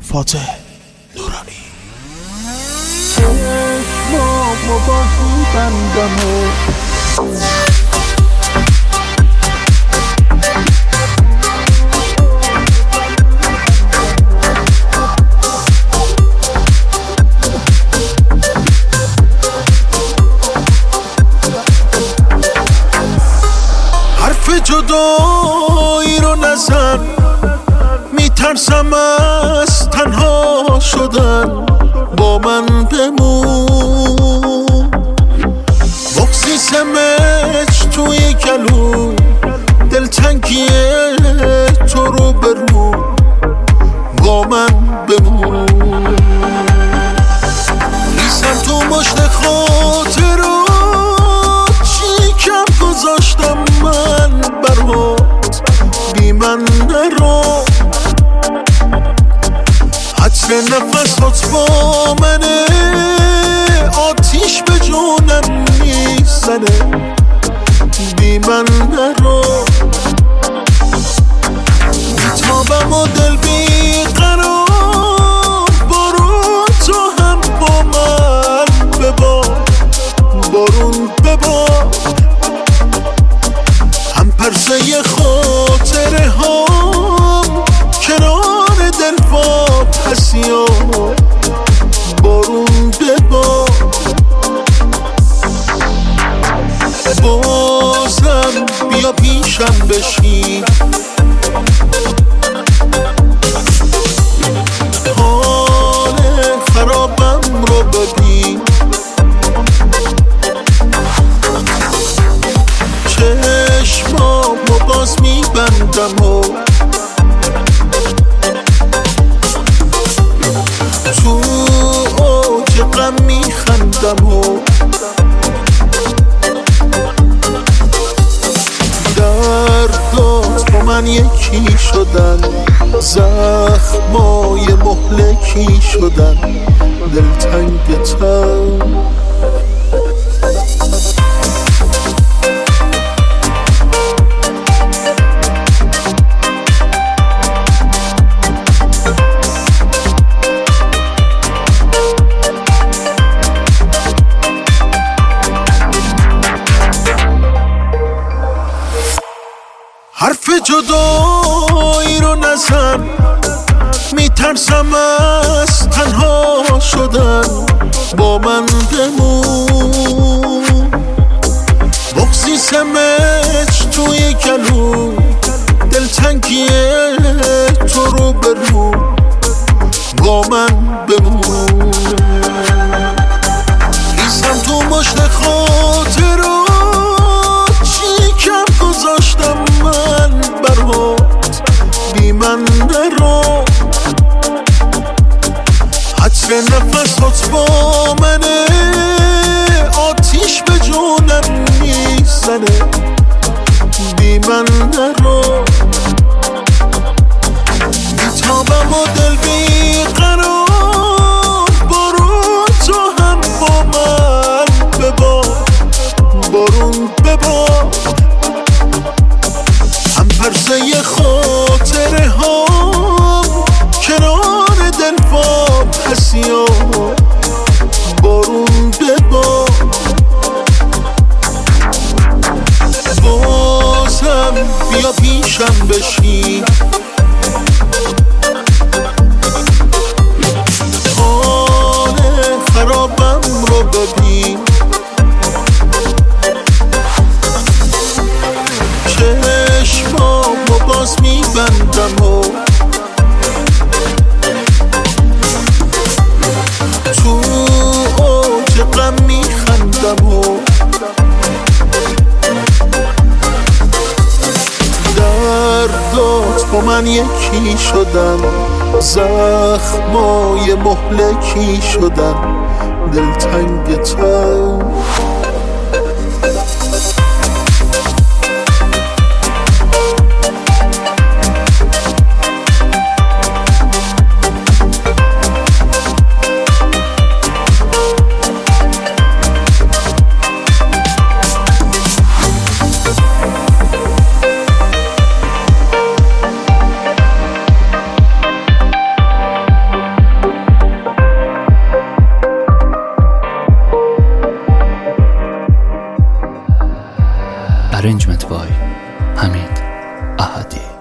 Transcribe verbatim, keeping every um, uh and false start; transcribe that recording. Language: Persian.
فاتح نورانی. چشمامو باهی بندم و حرف جدایی رو نزن، میترسم از تنها شدن، با من بمون. بغضی سمج توی گلو، دلتنگی تو رو برو، با من بمون. ریزم تو مشت خاطرات، چی کم گذاشتم من برات، بی من نرو. عطر نفسات با منه، آتیش به جونم میزنه، بی من نرو. میتابم و دل بیقرار، بارون تو هم با من ببار، بارون ببار. هم پرسه خاطره هم کنار دل با پسیا، بارون ببار. بازم بیا پیشم بشین، حال خرابم رو ببین. چشمامو باز میبندم و تو اوج غم میخندم و دردات با من یکی شدن، زخمای مهلکی شدن، دلتنگتم. حرف جدایی رو نزن، میترسم از تنها شدن، با من بمون. بغضی سمج توی گلو، دلتنگی تو رو برو، با من بمون. ریزم تو مشت خاطرات، چی کم گذاشتم من برات، بی من نرو. عطر نفسات با منه، آتیش به جونم میزنه، بی من نرو. میتابم و دل بیقرار، بارون تو هم با من ببار، بارون ببار. هم پرسه خاطره هم کنار دل با پسیا، بارون ببار. بازم بیا پیشم بشین، حال خرابم رو ببین. چشمامو باز میبندم و تو اوج غم میخندم و دردات با من یکی شدن، زخمای مهلکی شدن، دلتنگتم. Arrangement by حمید احدی.